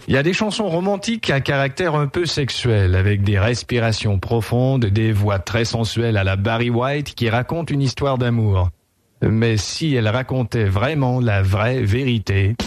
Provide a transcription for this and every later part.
Il y a des chansons romantiques à caractère un peu sexuel, avec des respirations profondes, des voix très sensuelles à la Barry White qui racontent une histoire d'amour. Mais si elles racontaient vraiment la vraie vérité...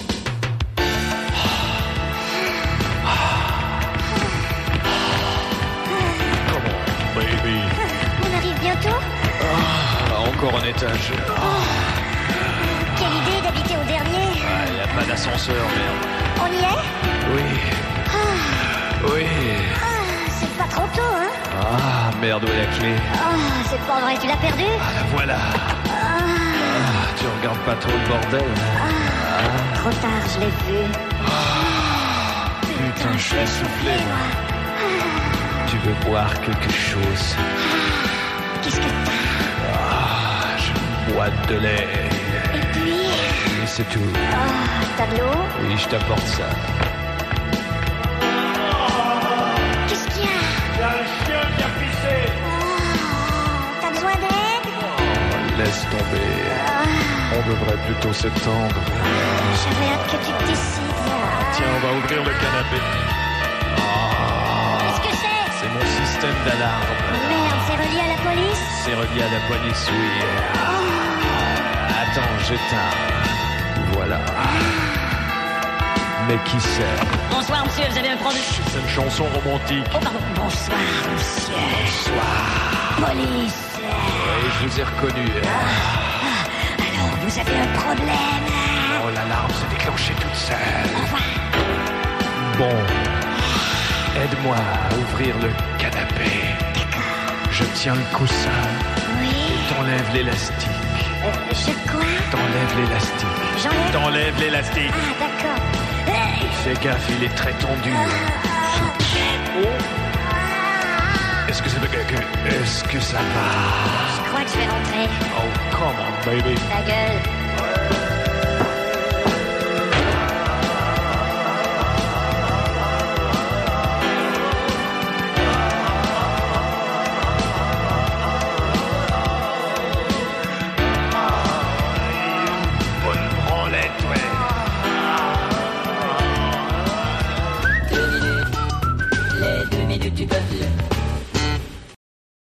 On arrive bientôt ? Encore un étage. Quelle idée d'habiter au dernier. Y a pas d'ascenseur, merde. On y est ? Oui. Oui. C'est pas trop tôt, hein ? Ah, merde, où est la clé? C'est pas vrai, tu l'as perdu ? La voilà. Tu regardes pas trop le bordel? Trop tard, je l'ai vu. Putain, je suis essoufflé, moi. Tu veux boire quelque chose? Qu'est-ce que t'as ? J'ai une boîte de lait. Et puis ? Et c'est tout. T'as de l'eau ? Oui, je t'apporte ça. Qu'est-ce qu'il y a ? Il y a un chien qui a pissé. T'as besoin d'aide ? Laisse tomber. On devrait plutôt s'étendre. J'avais hâte que tu te décides. Tiens, on va ouvrir le canapé. Qu'est-ce que c'est ? C'est mon système d'alarme. Merde, c'est relié à la police ? C'est relié à la police, oui. Attends, j'éteins. Voilà. Mais qui c'est? Bonsoir, monsieur, vous avez un problème ? C'est une chanson romantique. Oh, pardon. Bonsoir, monsieur. Bonsoir. Police. Oui, je vous ai reconnu. Alors, vous avez un problème ? Oh, l'alarme s'est déclenchée toute seule. Bon. Aide-moi à ouvrir le canapé. Je tiens le coussin. Oui. T'enlèves l'élastique. Je quoi ? T'enlèves l'élastique. J'enlève ? T'enlèves l'élastique. D'accord. Fais gaffe, il est très tendu. Est-ce que ça va? Est-ce que ça va? Je crois que je vais rentrer. Oh, come on, baby. Ta gueule.